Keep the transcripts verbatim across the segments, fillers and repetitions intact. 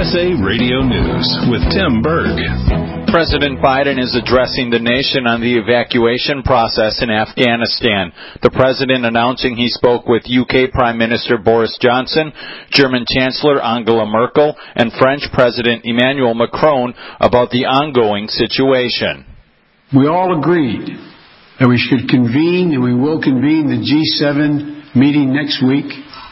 S A Radio News with Tim Berg. President Biden is addressing the nation on the evacuation process in Afghanistan. The president announcing he spoke with U K Prime Minister Boris Johnson, German Chancellor Angela Merkel, and French President Emmanuel Macron about the ongoing situation. We all agreed that we should convene, and we will convene the G seven meeting next week,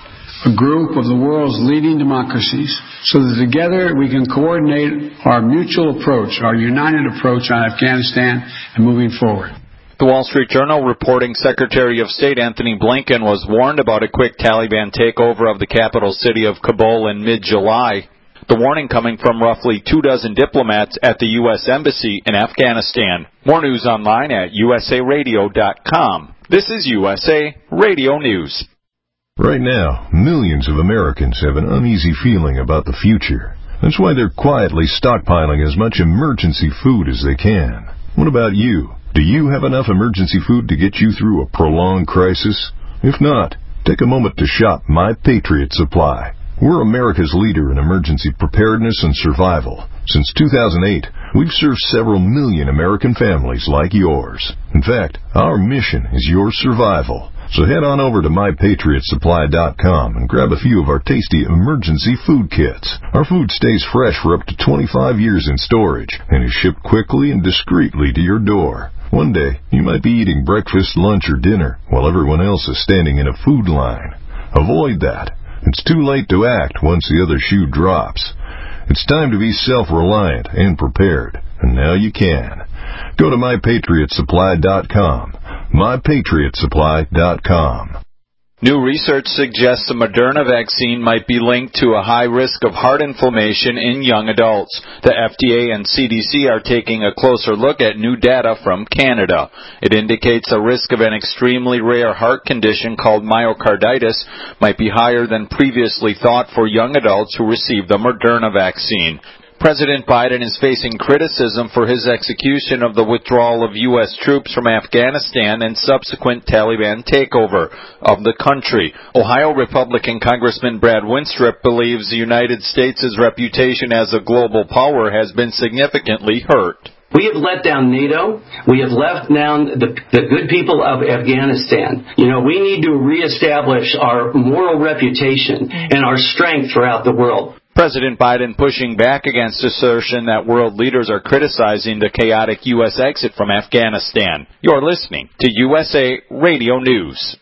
a group of the world's leading democracies, so that together we can coordinate our mutual approach, our united approach on Afghanistan and moving forward. The Wall Street Journal reporting Secretary of State Anthony Blinken was warned about a quick Taliban takeover of the capital city of Kabul in mid-July. The warning coming from roughly two dozen diplomats at the U S Embassy in Afghanistan. More news online at U S A radio dot com. This is U S A Radio News. Right now, millions of Americans have an uneasy feeling about the future. That's why they're quietly stockpiling as much emergency food as they can. What about you? Do you have enough emergency food to get you through a prolonged crisis? If not, take a moment to shop My Patriot Supply. We're America's leader in emergency preparedness and survival. Since two thousand eight, we've served several million American families like yours. In fact, our mission is your survival. So head on over to my patriot supply dot com and grab a few of our tasty emergency food kits. Our food stays fresh for up to twenty-five years in storage and is shipped quickly and discreetly to your door. One day, you might be eating breakfast, lunch, or dinner while everyone else is standing in a food line. Avoid that. It's too late to act once the other shoe drops. It's time to be self-reliant and prepared, and now you can. Go to my patriot supply dot com. my patriot supply dot com. New research suggests the Moderna vaccine might be linked to a high risk of heart inflammation in young adults. The F D A and C D C are taking a closer look at new data from Canada. It indicates a risk of an extremely rare heart condition called myocarditis might be higher than previously thought for young adults who received the Moderna vaccine. President Biden is facing criticism for his execution of the withdrawal of U S troops from Afghanistan and subsequent Taliban takeover of the country. Ohio Republican Congressman Brad Winstrip believes the United States' reputation as a global power has been significantly hurt. We have let down NATO. We have let down the, the good people of Afghanistan. You know, we need to reestablish our moral reputation and our strength throughout the world. President Biden pushing back against assertion that world leaders are criticizing the chaotic U S exit from Afghanistan. You're listening to U S A Radio News.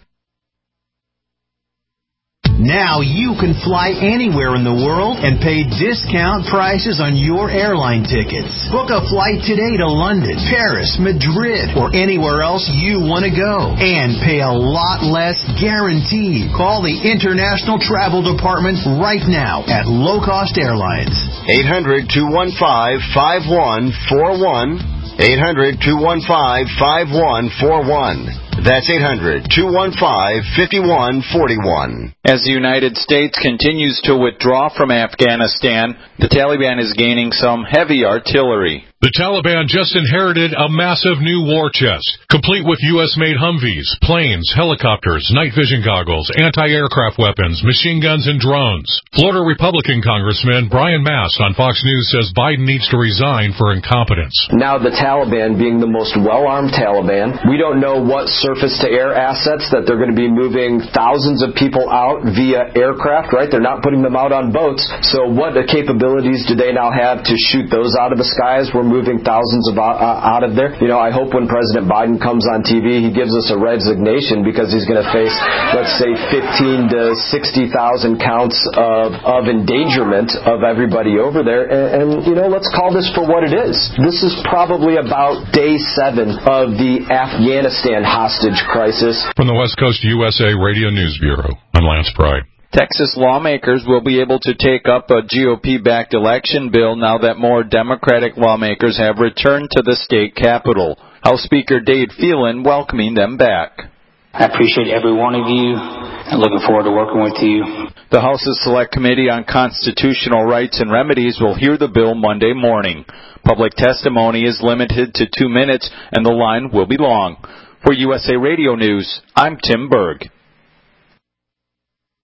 Now you can fly anywhere in the world and pay discount prices on your airline tickets. Book a flight today to London, Paris, Madrid, or anywhere else you want to go. And pay a lot less guaranteed. Call the International Travel Department right now at Low Cost Airlines. eight hundred, two one five, five one four one. eight hundred, two one five, five one four one. That's eight hundred, two one five, five one four one. As the United States continues to withdraw from Afghanistan, the Taliban is gaining some heavy artillery. The Taliban just inherited a massive new war chest, complete with U S-made Humvees, planes, helicopters, night vision goggles, anti-aircraft weapons, machine guns, and drones. Florida Republican Congressman Brian Mass on Fox News says Biden needs to resign for incompetence. Now the Taliban being the most well-armed Taliban, we don't know what surface-to-air assets that they're going to be moving thousands of people out via aircraft, right? They're not putting them out on boats. So what capabilities do they now have to shoot those out of the skies? We're moving thousands of uh, out of there. You know, I hope when President Biden comes on T V, he gives us a resignation because he's going to face, let's say, fifteen to sixty thousand counts of, of endangerment of everybody over there. And, and, you know, let's call this for what it is. This is probably about day seven of the Afghanistan hostage crisis. From the West Coast U S A Radio News Bureau, I'm Lance Pride. Texas lawmakers will be able to take up a G O P-backed election bill now that more Democratic lawmakers have returned to the state capitol. House Speaker Dade Phelan welcoming them back. I appreciate every one of you and looking forward to working with you. The House's Select Committee on Constitutional Rights and Remedies will hear the bill Monday morning. Public testimony is limited to two minutes and the line will be long. For U S A Radio News, I'm Tim Berg.